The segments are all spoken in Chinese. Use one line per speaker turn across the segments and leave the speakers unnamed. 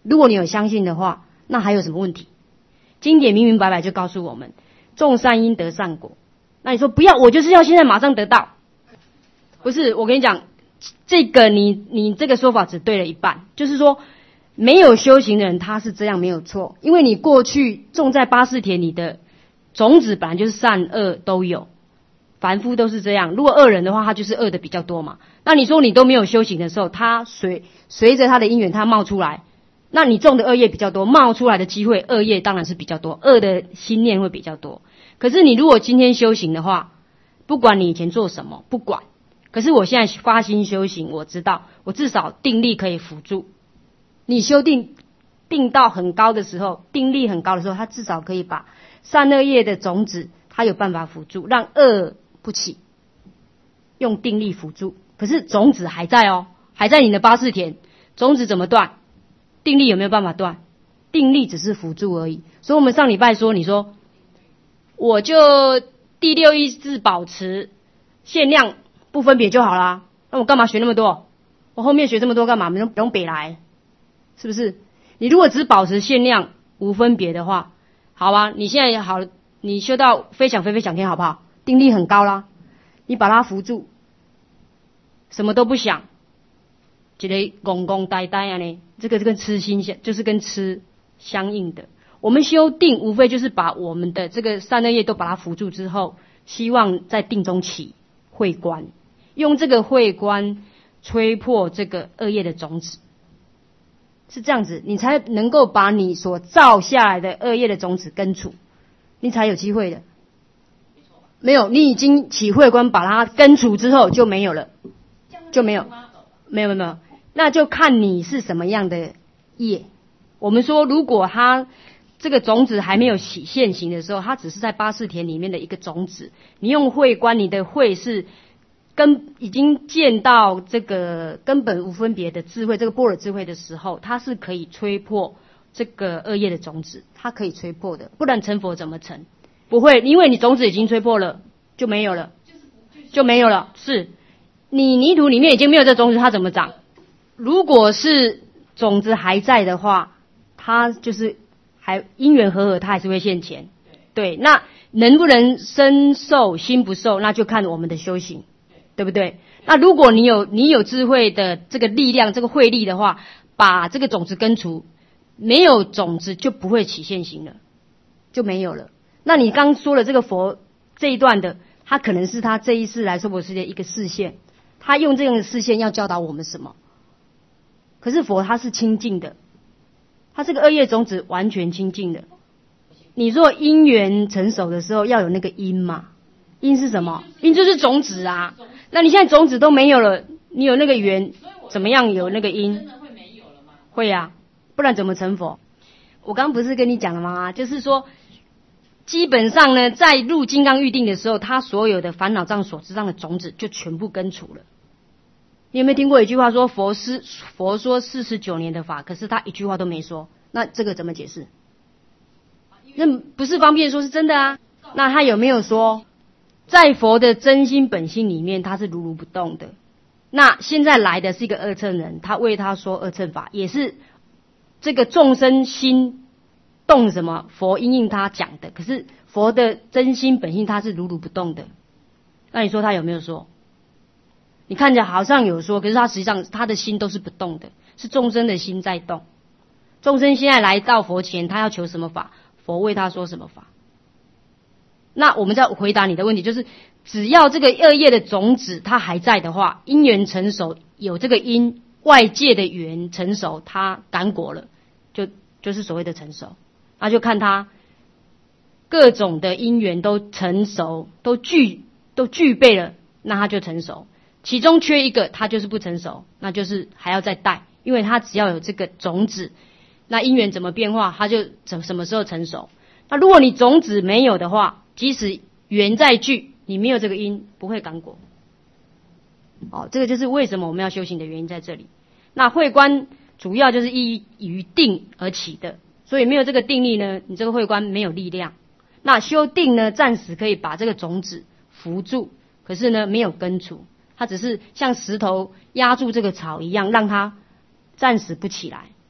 如果你有相信的话，那还有什么问题？经典明明白白就告诉我们，种善因得善果。那你说不要，我就是要现在马上得到。不是，我跟你讲，这个你这个说法只对了一半，就是说没有修行的人他是这样没有错，因为你过去种在八识田里的种子本来就是善恶都有，凡夫都是这样。如果恶人的话，他就是恶的比较多嘛。那你说你都没有修行的时候，他随着他的因缘他冒出来，那你种的恶业比较多，冒出来的机会恶业当然是比较多，恶的心念会比较多。可是你如果今天修行的话，不管你以前做什么，不管。可是我现在发心修行，我知道我至少定力可以辅助你修定到很高的时候，定力很高的时候，它至少可以把善恶业的种子，它有办法辅助，让恶不起，用定力辅助。可是种子还在哦，还在你的八识田，种子怎么断？定力有没有办法断？定力只是辅助而已。所以我们上礼拜说，你说我就第六意识保持限量不分别就好啦，那我干嘛学那么多？我后面学这么多干嘛？不用北来，是不是？你如果只保持限量无分别的话，好啊，你现在好，你修到飞翔飞飞想天好不好？定力很高啦，你把它扶住，什么都不想，觉得拱拱呆呆啊呢？这个跟吃心就是跟吃相应的。我们修定无非就是把我们的这个善恶业都把它扶住之后，希望在定中起慧观，用这个慧观吹破这个恶业的种子，是这样子，你才能够把你所造下来的恶业的种子根除，你才有机会的。没有，你已经起慧观把它根除之后就没有了，就没有，没有，那就看你是什么样的业。我们说，如果它这个种子还没有起现行的时候，它只是在八识田里面的一个种子，你用慧观，你的慧是已经见到这个根本无分别的智慧，这个般若智慧的时候，它是可以吹破这个恶业的种子，它可以吹破的，不然成佛怎么成？不会，因为你种子已经吹破了，就没有了，就没有了。是你泥土里面已经没有这种子，它怎么长？如果是种子还在的话，它就是还因缘和合，它还是会现前。对，那能不能身受心不受，那就看我们的修行，对不对？那如果你有智慧的这个力量，这个慧力的话，把这个种子根除，没有种子就不会起现行了，就没有了。那你刚说了这个佛这一段的，他可能是他这一世来娑婆世界一个视线，他用这样的视线要教导我们什么？可是佛他是清净的，他这个恶业种子完全清净的。你说因缘成熟的时候要有那个因嘛？因是什么？因就是种子啊。那你现在种子都没有了，你有那个缘，怎么样有那个因？真的会没有了吗？会啊，不然怎么成佛？我刚刚不是跟你讲了吗？就是说，基本上呢，在入金刚预定的时候，他所有的烦恼障所知障的种子就全部根除了。你有没有听过一句话说佛说49年的法，可是他一句话都没说？那这个怎么解释？那不是方便说是真的啊？那他有没有说，在佛的真心本性里面，他是如如不动的？那现在来的是一个二乘人，他为他说二乘法，也是这个众生心动什么，佛因应他讲的。可是佛的真心本性，他是如如不动的。那你说他有没有说？你看起来好像有说，可是他实际上他的心都是不动的，是众生的心在动。众生现在来到佛前，他要求什么法，佛为他说什么法。那我们再回答你的问题，就是只要这个恶业的种子它还在的话，因缘成熟，有这个因外界的缘成熟，它感果了，就是所谓的成熟。那就看他各种的因缘都成熟，都具备了，那他就成熟。其中缺一个，他就是不成熟，那就是还要再带，因为他只要有这个种子，那因缘怎么变化，他就什么时候成熟。那如果你种子没有的话，即使缘再具，你没有这个因，不会感果。这个就是为什么我们要修行的原因在这里。那慧观主要就是依于定而起的，所以没有这个定力呢，你这个慧观没有力量。那修定呢，暂时可以把这个种子扶住，可是呢没有根除，它只是像石头压住这个草一样，让它暂时不起来。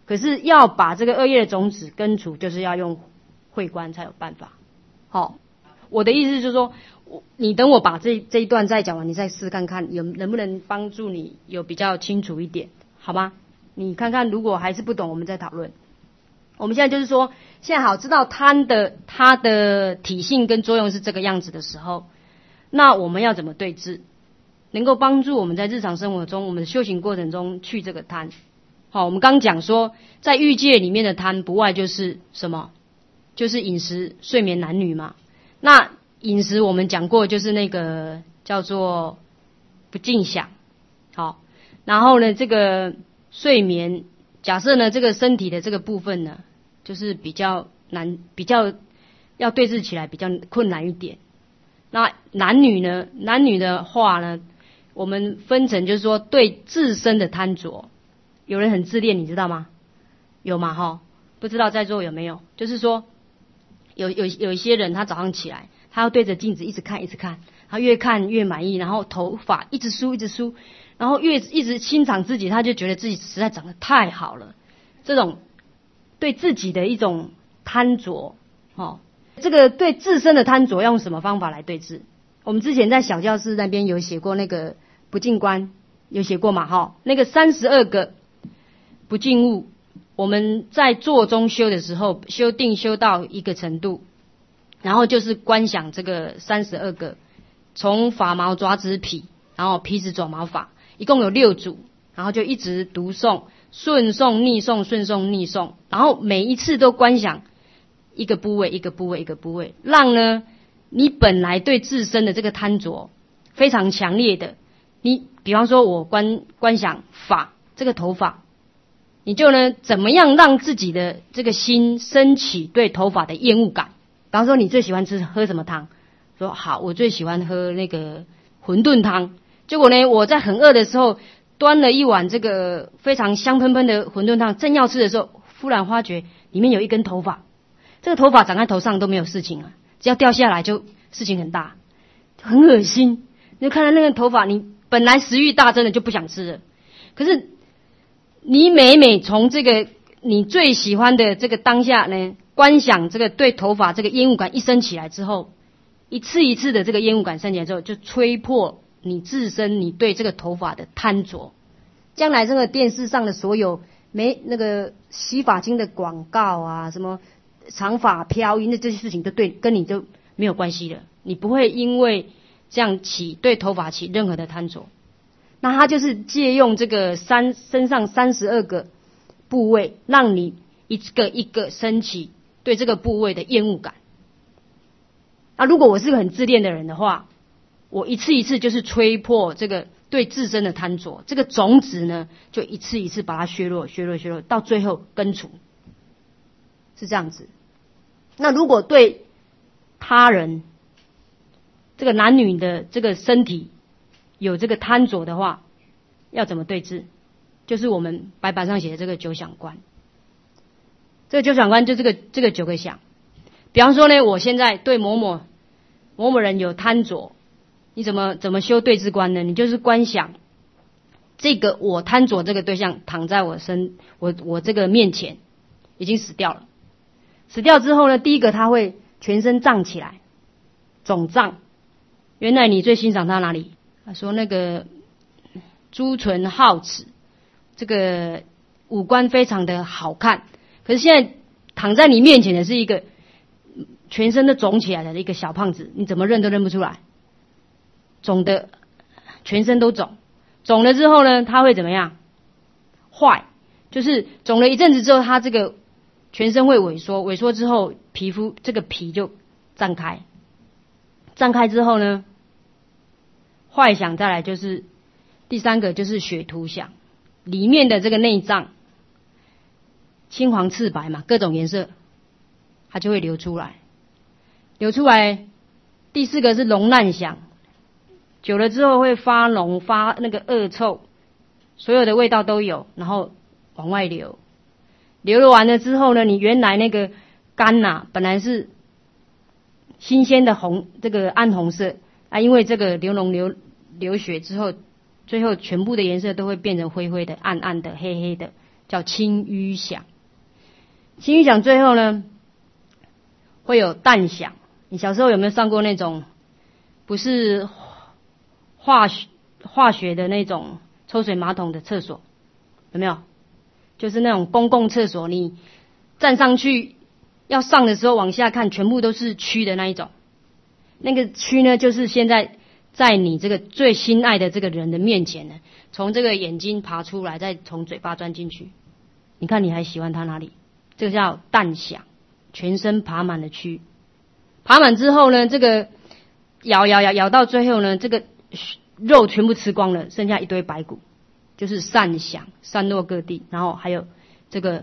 可是要把这个恶业的种子根除，就是要用慧观才有办法。好，我的意思就是说，你等我把这一段再讲完，你再试看看能不能帮助你有比较清楚一点，好吗？你看看，如果还是不懂，我们再讨论。我们现在就是说，现在好知道它的体性跟作用是这个样子的时候，那我们要怎么对治，能够帮助我们在日常生活中，我们的修行过程中去这个贪。好，我们刚讲说，在欲界里面的贪，不外就是什么？就是饮食、睡眠、男女嘛。那饮食我们讲过，就是那个叫做不净想。好，然后呢，这个睡眠，假设呢这个身体的这个部分呢，就是比较难，比较要对治起来比较困难一点。那男女呢？男女的话呢，我们分成就是说对自身的贪着，有人很自恋，你知道吗？有吗？哈，不知道在座有没有？就是说，有一些人，他早上起来，他要对着镜子一直看，一直看，他越看越满意，然后头发一直梳，一直梳，然后一直欣赏自己，他就觉得自己实在长得太好了。这种对自己的一种贪着，哦，这个对自身的贪着要用什么方法来对治？我们之前在小教室那边有写过那个不净观，有写过嘛？哈，那个32个不净物，我们在坐中修的时候，修定修到一个程度，然后就是观想这个32个，从发毛爪子皮，然后皮子爪毛法，一共有6组，然后就一直读诵，顺诵逆诵，顺诵逆诵，然后每一次都观想一个部位，一个部位，一个部位，让呢你本来对自身的这个贪着非常强烈的，你比方说我观想发这个头发，你就呢怎么样让自己的这个心升起对头发的厌恶感？比方说你最喜欢喝什么汤？说好，我最喜欢喝那个馄饨汤。结果呢，我在很饿的时候端了一碗这个非常香喷喷的馄饨汤，正要吃的时候，忽然发觉里面有一根头发。这个头发长在头上都没有事情啊，只要掉下来就事情很大，很恶心。你就看到那个头发，你本来食欲大增的就不想吃了，可是你每从这个你最喜欢的这个当下呢，观想这个对头发这个厌恶感一升起来之后，一次一次的这个厌恶感升起来之后，就吹破你自身你对这个头发的贪着。将来这个电视上的所有那个洗发精的广告啊，什么长发飘逸的这些事情，都跟你就没有关系了。你不会因为这样对头发起任何的贪着。那他就是借用这个身上32个部位，让你一个一个升起对这个部位的厌恶感。那如果我是个很自恋的人的话，我一次一次就是吹破这个对自身的贪着，这个种子呢就一次一次把它削弱，到最后根除，是这样子。那如果对他人这个男女的这个身体有这个贪着的话，要怎么对治？就是我们白板上写的这个9想观。这个9想观就这个9个想。比方说呢，我现在对某某人有贪着，你怎么修对治观呢？你就是观想这个我贪着这个对象躺在我这个面前，已经死掉了。死掉之后呢，第一个他会全身胀起来，肿胀。原来你最欣赏他哪里？他说那个朱唇皓齿，这个五官非常的好看。可是现在躺在你面前的是一个全身都肿起来的一个小胖子，你怎么认都认不出来。肿的全身都肿，肿了之后呢，他会怎么样？坏，就是肿了一阵子之后，他这个全身会萎缩，萎缩之后皮肤这个皮就绽开，绽开之后呢，坏想再来就是第3个就是血涂想，里面的这个内脏青黄赤白嘛，各种颜色它就会流出来。第4个是脓烂想，久了之后会发脓，发那个恶臭，所有的味道都有，然后往外流。流了完了之后呢，你原来那个肝本来是新鲜的这个暗红色啊，因为这个流血之后，最后全部的颜色都会变成灰灰的、暗暗的、黑黑的， 叫清淤响。清淤响最后呢，会有淡响。你小时候有没有上过那种不是化学的那种抽水马桶的厕所？有没有？就是那种公共厕所，你站上去要上的时候往下看，全部都是蛆的那一种。那个蛆呢，就是现在在你这个最心爱的这个人的面前呢，从这个眼睛爬出来，再从嘴巴钻进去。你看你还喜欢他哪里？这个叫淡响，全身爬满了蛆。爬满之后呢，这个咬到最后呢，这个肉全部吃光了，剩下一堆白骨，就是散响，散落各地，然后还有这个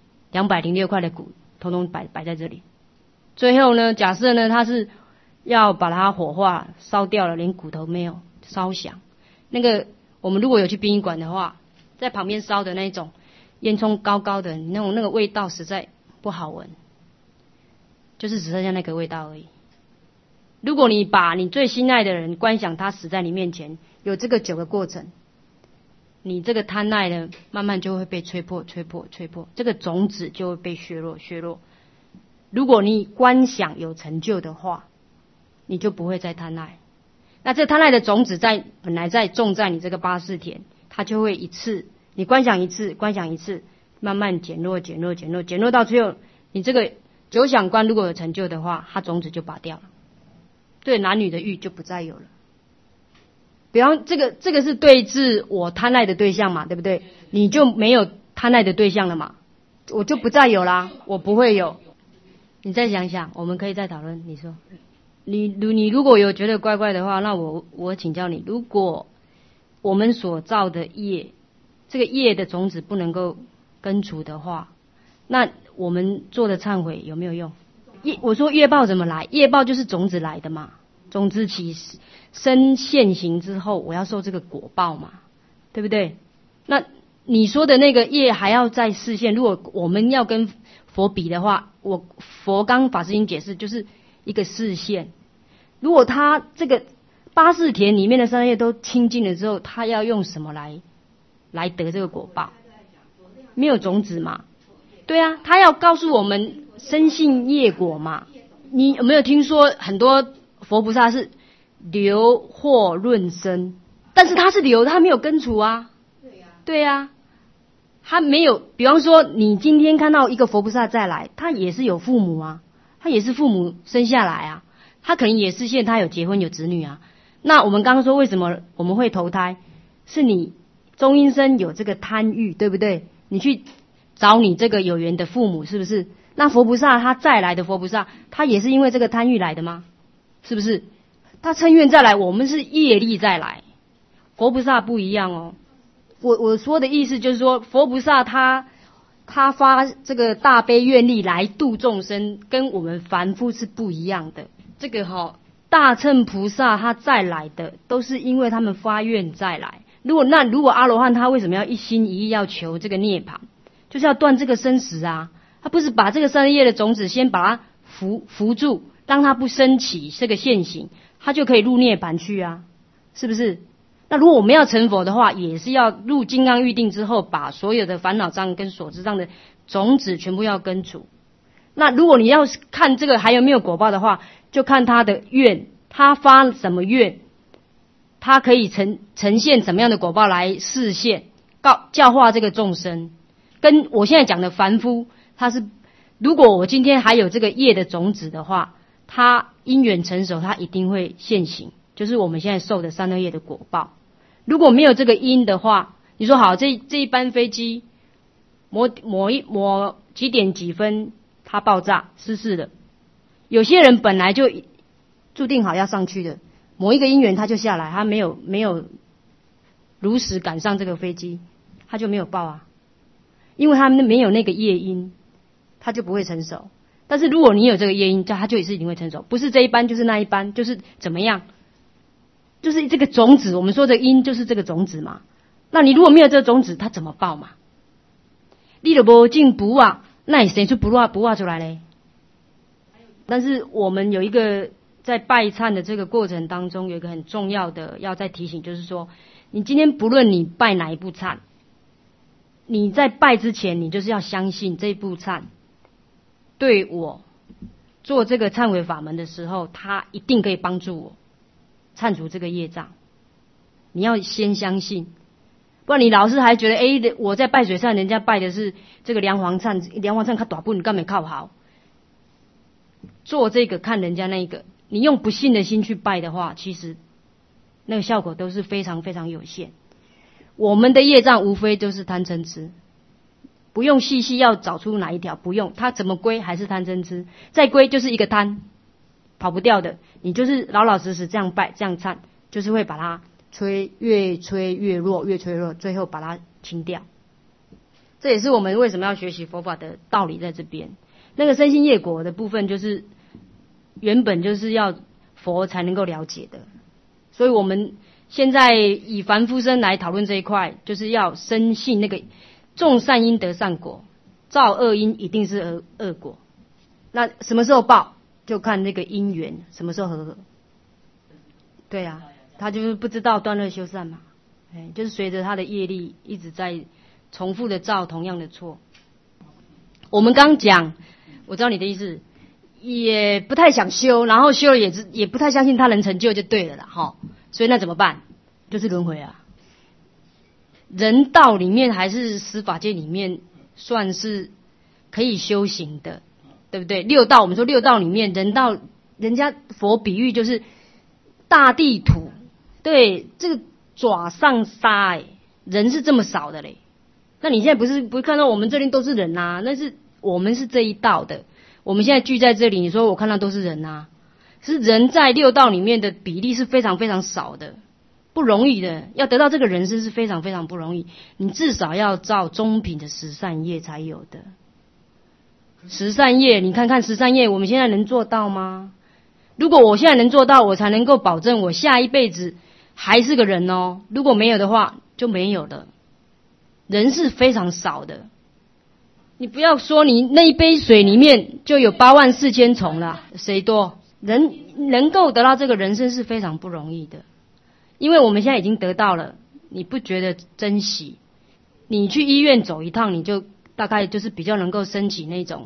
206块的骨，统统摆在这里。最后呢，假设呢他是要把它火化烧掉了，连骨头没有，烧响。那个我们如果有去殡仪馆的话，在旁边烧的那种烟囱高高的，那个味道实在不好闻，就是只剩下那个味道而已。如果你把你最心爱的人观想他死在你面前，有这个9个过程，你这个贪爱呢，慢慢就会被吹破，这个种子就会被削弱。如果你观想有成就的话，你就不会再贪爱。那这贪爱的种子本来在种在你这个84田，它就会一次，你观想一次，慢慢减弱到最后，你这个9响观如果有成就的话，它种子就拔掉了，对男女的欲就不再有了。比方这个是对治我贪爱的对象嘛，对不对？你就没有贪爱的对象了嘛，我就不再有啦，我不会有。你再想想，我们可以再讨论。你说，你如果有觉得怪怪的话，那我请教你，如果我们所造的业，这个业的种子不能够根除的话，那我们做的忏悔有没有用？我说业报怎么来？业报就是种子来的嘛，种子起生现行之后，我要受这个果报嘛，对不对？那你说的那个业还要再示现，如果我们要跟佛比的话，佛刚法师经解释就是一个示现。如果他这个84田里面的3业都清净了之后，他要用什么来得这个果报？没有种子嘛？对啊，他要告诉我们生信业果嘛。你有没有听说很多佛菩萨是流祸润生，但是他是流，他没有根除啊。对啊，他没有。比方说你今天看到一个佛菩萨再来，他也是有父母啊，他也是父母生下来啊，他可能也是现他有结婚有子女啊。那我们刚刚说为什么我们会投胎，是你中阴身有这个贪欲，对不对？你去找你这个有缘的父母，是不是？那佛菩萨他再来的佛菩萨，他也是因为这个贪欲来的吗？是不是？他趁愿再来，我们是业力再来，佛菩萨不一样哦。我说的意思就是说，佛菩萨他发这个大悲愿力来度众生，跟我们凡夫是不一样的。这个大乘菩萨他再来的，都是因为他们发愿再来。如果阿罗汉他为什么要一心一意要求这个涅槃，就是要断这个生死啊。他不是把这个3业的种子先把它扶住，让它不升起这个现行，他就可以入涅槃去啊，是不是？那如果我们要成佛的话，也是要入金刚预定之后，把所有的烦恼障跟所知障的种子全部要根除。那如果你要看这个还有没有果报的话，就看他的愿，他发什么愿，他可以呈现怎么样的果报来示现教化这个众生。跟我现在讲的凡夫，他是如果我今天还有这个业的种子的话，他因缘成熟，他一定会现行，就是我们现在受的3恶业的果报。如果没有这个因的话，你说好，这一班飞机某几点几分它爆炸失事了，有些人本来就注定好要上去的，某一个因缘他就下来，他没有如实赶上这个飞机，他就没有报啊，因为他没有那个业因，他就不会成熟。但是如果你有这个业因，他就也是一定会成熟，不是这一班就是那一班，就是怎么样，就是这个种子，我们说的因就是这个种子嘛。那你如果没有这个种子，它怎么报嘛？你都没进补啊，那你谁去补啊出来嘞？但是我们有一个在拜忏的这个过程当中，有一个很重要的要再提醒，就是说，你今天不论你拜哪一部忏， 你在拜之前，你就是要相信这部忏对我做这个忏悔法门的时候，它一定可以帮助我忏除这个业障。你要先相信，不然你老是还觉得我在拜水忏，人家拜的是这个梁皇忏，梁皇忏较大本，你干没靠好？做这个看人家那个，你用不信的心去拜的话，其实那个效果都是非常非常有限。我们的业障无非就是贪嗔痴，不用细细要找出哪一条，不用，它怎么归还是贪嗔痴，再归就是一个贪，跑不掉的。你就是老老实实这样拜这样忏，就是会把它越吹越弱，越吹越弱，最后把它清掉。这也是我们为什么要学习佛法的道理在这边。那个身心业果的部分，就是原本就是要佛才能够了解的，所以我们现在以凡夫身来讨论这一块，就是要深信那个种善因得善果，造恶因一定是恶果。那什么时候报，就看那个因缘什么时候和。对啊，他就是不知道断恶修善嘛，就是随着他的业力一直在重复的造同样的错。我们刚讲，我知道你的意思，也不太想修，然后修了也不太相信他能成就就对了啦，齁。所以那怎么办？就是轮回啊。人道里面还是司法界里面算是可以修行的，对不对？六道，我们说六道里面人道，人家佛比喻就是大地土，对，这个爪上沙，人是这么少的嘞。那你现在不是看到我们这里都是人啊？那是我们是这一道的，我们现在聚在这里，你说我看到都是人啊？是人在六道里面的比例是非常非常少的，不容易的。要得到这个人生是非常非常不容易，你至少要造中品的十善业才有的。十善业，你看看十善业，我们现在能做到吗？如果我现在能做到，我才能够保证我下一辈子还是个人哦。如果没有的话，就没有了。人是非常少的，你不要说你那一杯水里面就有84000虫了，谁多？人能够得到这个人生是非常不容易的，因为我们现在已经得到了，你不觉得珍惜？你去医院走一趟，你就大概就是比较能够升起那种，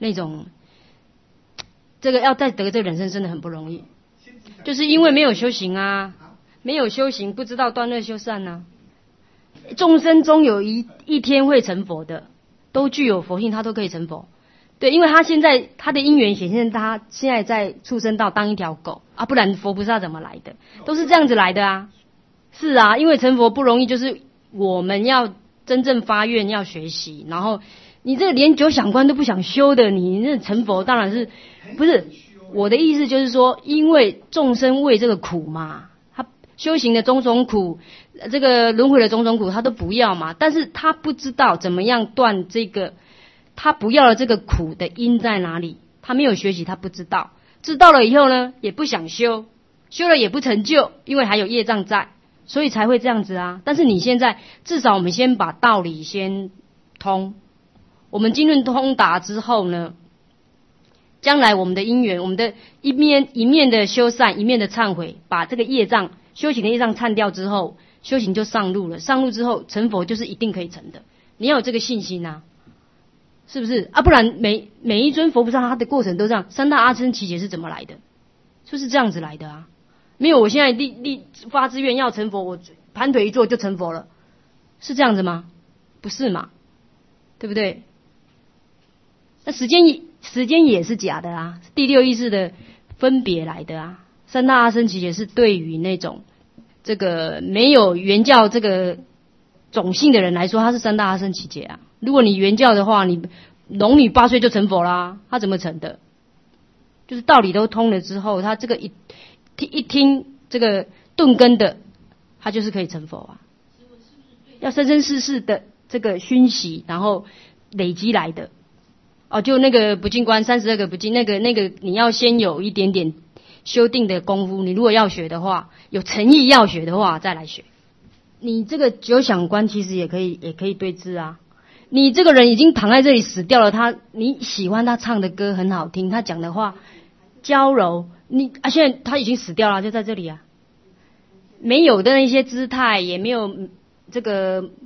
这个要再得这个人生真的很不容易，就是因为没有修行啊，没有修行，不知道断恶修善啊。众生中有一天会成佛的，都具有佛性，他都可以成佛。对，因为他现在他的因缘显现，他现在在畜生道当一条狗啊，不然佛菩萨怎么来的？都是这样子来的啊。是啊，因为成佛不容易，就是我们要真正发愿要学习，然后你这连九想观都不想修的，你那成佛当然是不是？我的意思就是说，因为众生为这个苦嘛，他修行的种种苦，这个轮回的种种苦，他都不要嘛，但是他不知道怎么样断这个。他不要了这个苦的因在哪里？他没有学习，他不知道。知道了以后呢，也不想修，修了也不成就，因为还有业障在，所以才会这样子啊。但是你现在至少我们先把道理先通，我们经论通达之后呢，将来我们的因缘，我们的一面的修善，一面的忏悔，把这个业障修行的业障忏掉之后，修行就上路了。上路之后成佛就是一定可以成的，你要有这个信心啊。是不是啊？不然每一尊佛菩萨他的过程都这样，三大阿僧祇劫是怎么来的？就是这样子来的啊。没有我现在立发志愿要成佛，我盘腿一坐就成佛了，是这样子吗？不是嘛？对不对？那时间也是假的啊，第六意识的分别来的啊。三大阿僧祇劫是对于那种这个没有原教这个种性的人来说，他是三大阿僧祇劫啊。如果你原教的话，你龙女8岁就成佛啦，他怎么成的？就是道理都通了之后，他这个一听这个顿根的，他就是可以成佛啊。要生生世世的这个熏习，然后累积来的。哦，就那个不净观32个不净，那个你要先有一点点修订的功夫。你如果要学的话，有诚意要学的话，再来学。你这个九想观其实也可以对治啊。你这个人已经躺在这里死掉了，你喜欢他唱的歌很好听，他讲的话娇柔，现在他已经死掉了，就在这里啊，没有的那些姿态，也没有这个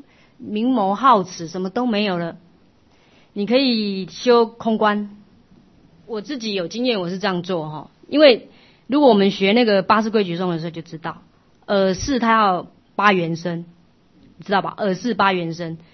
明眸皓齿，什么都没有了。你可以修空观。我自己有经验，我是这样做哈，因为如果我们学那个八识规矩颂的时候就知道，耳识它要八缘生，你知道吧？耳识八缘生。